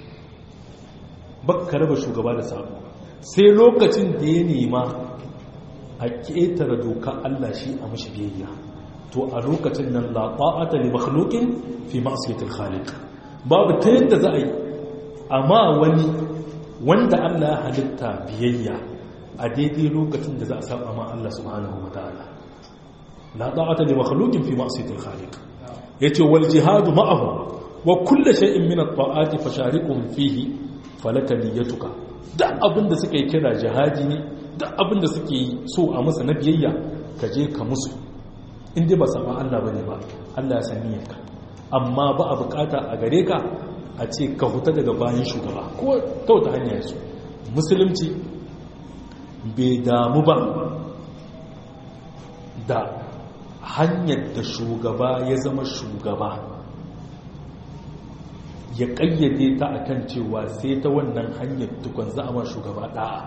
baka raba shugaba da sabo sai lokacin da ya nema a ƙetare doka Allah shi a mashi biyayya, to a lokacin nan la ta'ata li makhluqin fi ma'siyatil khaliq. babu ta yadda za a yi amma wani wanda Allah ya halitta biyayya a daidai lokacin da za a saba ma Allah subhanahu wataala. la ta'ata li makhluqin fi ma'siyatil khaliq. yace wal jihadu ma'ahu wa kullu shay'in min at-ta'ati fashariquhum fihi falaka niyyatuka. duk abinda suka yi kira jihadi ne, duk abinda suke yi so a masa na biyayya ka je ka musu, inda ba saba Allah bane ba, Allah ya san niyyarka. amma ba a bukata a gare ka a ce ka huta daga bayan shugaba ko ta wata hanya su. musulunci bai damu ba da hanyar da shugaba ya zama shugaba ya kayyade ta akan cewa sai ta wannan hanyar tukun za a ma shugaba da'a.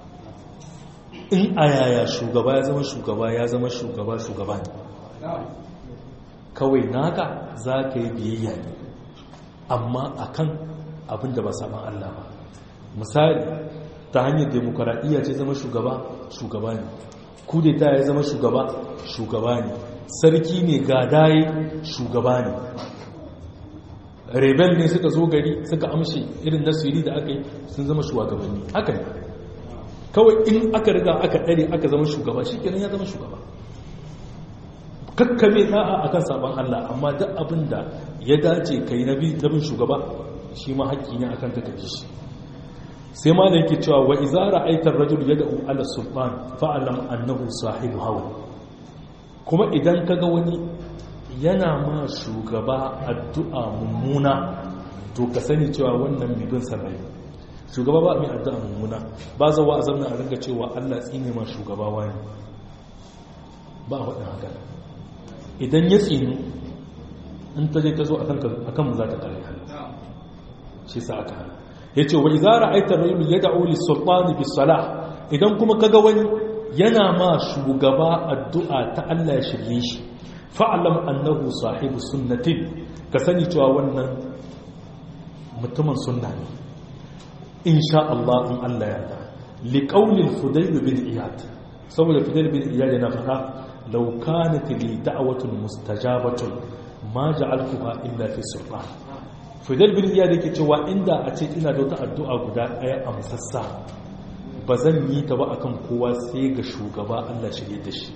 in a yaya shugaba ya zama shugaba ya zama shugaba ne, kawai naka za ka yi biyayya ne amma akan abin da ba saman Allah ba. misali ta hanyar demokaradiyya ce zama shugaba ne, kudeta ya zama shugaba ne, sarki ne gadaye shugaba ne, rebel ne suka zo gari suka amshe irin nasiri da aka yi sun zama shugabanni. haka ne kawai in aka riga aka ɗare aka zama shugaba shi kenan ya zama shugaba. kakkame da'a akan sabon Allah, amma duk abin da ya dace kai na bin shugaba shi ma haƙƙi ne akan ka kaji shi. sai ma da yake cewa wa idza ra'aita ar-rajul yad'u ala sultan fa'lam annahu sahibu hawa. kuma idan kaga wani yana ma shugaba addu'a mummuna to ka sani cewa wannan mai bin sarrai. shugaba ba mai addu'a mummuna, ba za wa azamna a ringa cewa Allah tsine ma shugaba wani, ba a faɗin haka. idan ya tsinu in ta je ta zo akan mu za ta kare shi sa aka hana. ya ce wa izara aitar rayulu ya da'o lissultani bisalah, idan kuma kaga wani yana ma shugaba addu'a ta Allah ya shirye shi fa'alam annahu sahibu sunnatin, ka sani cewa wannan mutumin sunna ne insha Allah in Allah ya da. liqaulil fudayl bin iyad, saboda fudayl bin iyad yana faɗa law kanat li da'watun mustajabatun ma ja'altuha illa fi sultan. fudayl bin iyad yake cewa inda a ce ina da wata addu'a guda ɗaya a musassa ba zan yi ta ba akan kowa sai ga shugaba Allah shirye da shi.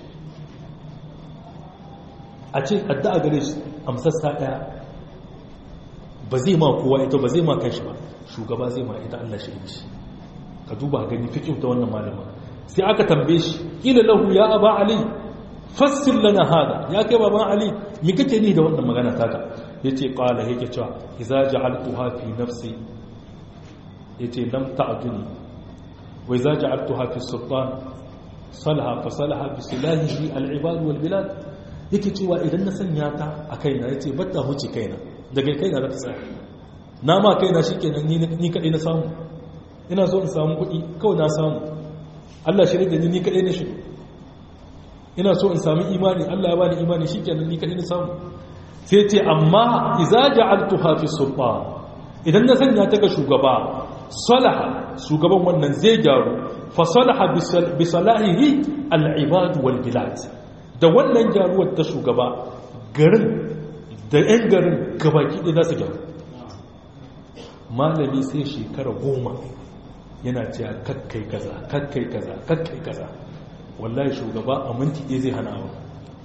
a ce addu'a gare shi amsassa ɗaya ba zai ma kowa ita, ba zai ma kai shi ba, shugaba zai ma ita Allah shirye da shi. ka duba gani fiqh ta wannan malama. sai aka tambaye shi ila lahu ya aba ali fassir lana hada, ya kai baban ali me kake ni da wannan magana taka? yace qala yake cewa idza ja'altuha fi nafsi, yace lam ta'duni wa idza ja'altuha fi sultan salaha fa salaha bi silahihi al-ibad wal bilad. yake cewa idan na sanya ta a kaina yace batta huce kaina, daga kaina za ta tsaya, na ma kaina shikenan ni kadai na samu. ina so in samu kuɗi kawai na samu, Allah shirye da ni kadai na shi. ina so in sami imani, Allah ya bani imani shikenan ni kadai na samu. sai ce amma idza ja'altuha fi sultan, idan na sanya ta ga shugaba salaha, shugaban wannan zai gyaru, fa salaha bi salahihi al-ibad wal bilad. da wannan gyaruwar ta shugaba garin da 'yan garin gabaki ɗaya za su gyaru. malami sai shekara 10 yana cewa kakkai kaza kakkai kaza kakkai kaza, wallahi shugaba a minti ɗaya zai hana abu.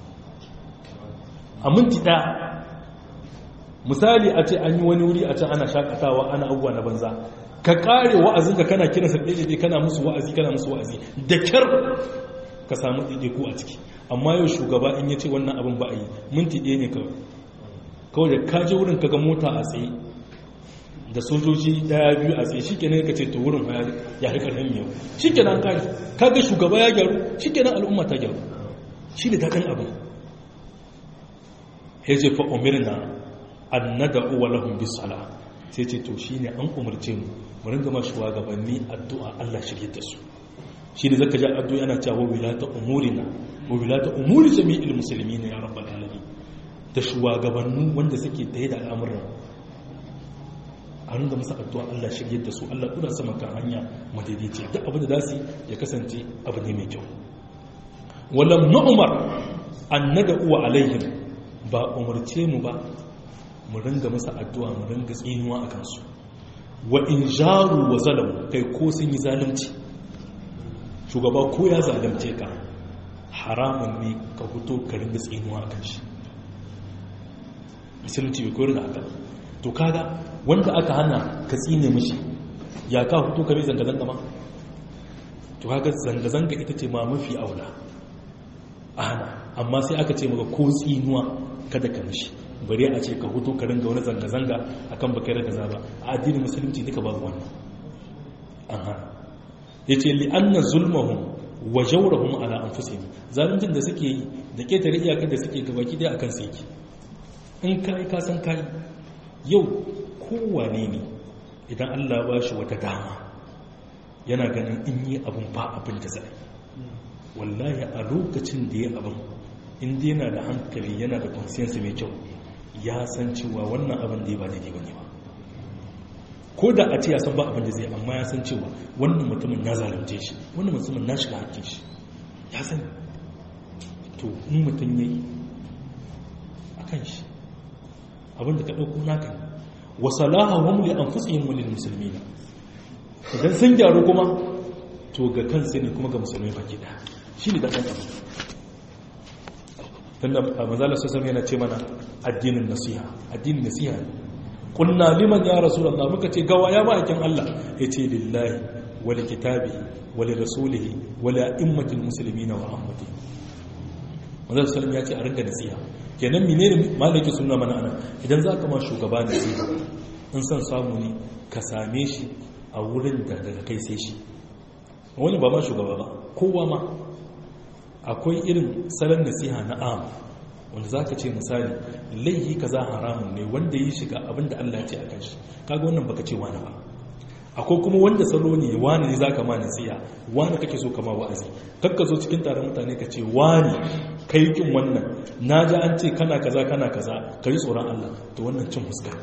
a minti ɗaya misali a ce an yi wani wuri a can ana shakatawa ana abubuwa na banza, ka kare wa'azinka kana kira sa ɗaiɗaiɗai kana musu wa'azi da kyar ka samu ɗaiɗaiku a ciki. amma yau shugaba in ya ce wannan abin ba a yi minti ɗaya ne kawai kawai da kaje wurin kaga mota a tsaye da sojoji daya biyu a tsaye shikenan ka ce to wurin ya fi karfin miyau shikenan kaga shugaba ya gyaru shikenan al'umma ta gyaru shi da daɗin abin ya ce fa umirna an nada'u wa lahum bis sala sai ce to shine an umarce mu ringa ma shugabanni addu'a Allah shirye da su shi da zaka ji addu'a yana cewa wilata umurina wa wilata umuri jami'il muslimin ya rabbal alamin da shugabannu wanda suke tsaye da al'amuran a ringa masa addu'a Allah shirye da su Allah kuna sama kan hanya madaidaici duk abin da za su ya kasance abu ne mai kyau walam nu'mar an nada'u alaihim ba umarce mu ba mu ringa masa addu'a mu ringa tsinuwa a kansu wa in jaru wa zalamu kai ko sun yi zalunci shugaba ko ya zalunce ka haramun ne ka fito ka ringa tsinuwa a kan shi musulunci bai koyar da haka to kaga wanda aka hana ka tsine mishi ya ka fito ka bai zanga-zanga ma to kaga zanga-zanga ita ce ma mafi aula a hana amma sai aka ce maka ko tsinuwa kada ka mishi bari a ce ka hutu ka ringa wani zanga-zanga a kan bakar da zaba a addinin musulunci duka babu wannan aha ya ce li'anna zulmahum wa jawrahum ala anfusihim zaluncin da suke yi da ketare iyakar da suke gabaki daya akan su yake in kai ka san kai yau kowane ne idan Allah ba shi wata dama yana ganin in yi abun ba abin da zai wallahi a lokacin da ya abin inda yana da hankali yana da conscience mai kyau ya san cewa wannan abin da ya ba daidai bane ba ko da a ce ya san ba abin da zai amma ya san cewa wannan mutumin ya zalunce shi wannan mutumin na shiga hakkin shi ya san to in mutum yayi akan shi abin da ka dauko naka wa salahahum li anfusihim wa lil muslimin idan sun gyaru kuma to ga kansu ne kuma ga musulmai baki da shi ne da kan abu tunda manzala sallallahu yana ce mana addinin nasiha qulna liman ya rasulullah muka ce gawa ya ma'aikin Allah yace lillahi wa li kitabihi wa li rasulihi wa li a'immatil muslimina wa ammati manzala sallallahu ya ce a ringa nasiha kenan menene malaki sunna mana ana idan zaka ma shugaba nasiha in san samu ne ka same shi a wurin da daga kai sai shi wani ba ma shugaba ba kowa ma akwai irin salon nasiha na am wanda za ka ce misali laihi ka za haramun ne wanda yi shiga abinda Allah ya ce a kan shi kaga wannan baka ce wani ba akwai kuma wanda salo ne wani ne za ka ma nasiha wani kake so kama wa'azi kakka zo cikin taron mutane ka ce wani kai kin wannan na ji an ce kana kaza ka yi tsoron Allah to wannan cin huska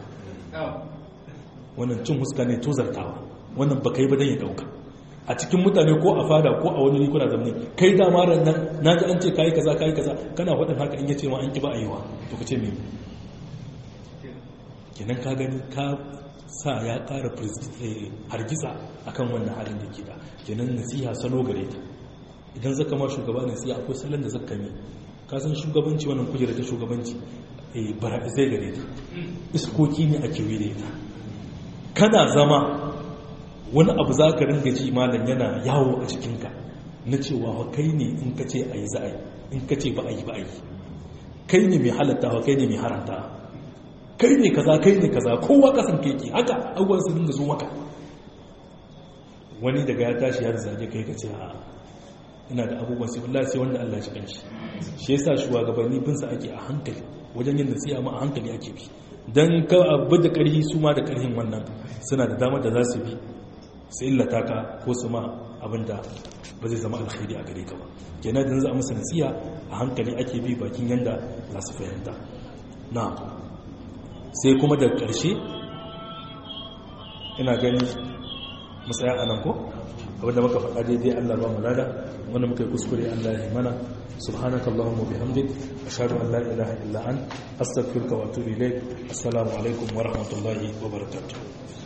ne tozartawa wannan baka yi ba dan ya dauka a cikin mutane ko a fada ko a wani kuna zamani kai dama ran nan naji an ce kai kaza kana faɗin haka in yace ma an ki ba ayiwa to kace me kenan ka gani ka sa ya ƙara hargitsa akan wannan halin da ke da kenan nasiha salo gare ta idan zaka ma shugaba nasiha akwai salon da zaka yi ka san shugabanci wannan kujera ta shugabanci zai gare ta iskoki ne ake wire ta kana zama wani abu za ka ringa ji malam yana yawo a cikinka na cewa kai ne in ka ce a yi za a yi in ka ce ba a yi ba a yi kai ne mai halatta kai ne mai haranta kai ne kaza kowa kasan keke haka abubuwan su dinga zo maka wani daga ya tashi ya zage kai ka ce a ina da abubuwan sai wallahi sai wanda Allah ya shiga shi yasa shugabanni bin sa ake a hankali wajen yin nasiha ma a hankali ake bi dan ka abu da karhi su ma da karhin wannan suna da damar da za su bi su illata ka ko su ma abinda ba zai zama alkhairi a gare ka ba kenan da za a musu nasiha a hankali ake bi bakin yanda za su fahimta na sai kuma da ƙarshe ina gani musaya a nan ko abinda muka faɗa daidai Allah ba mu lada wanda muka yi kuskure Allah ya mana subhanakallahumma bihamdik ashhadu an la ilaha illa anta astaghfiruka wa atubu ilayk assalamu alaikum wa rahmatullahi wa barakatuh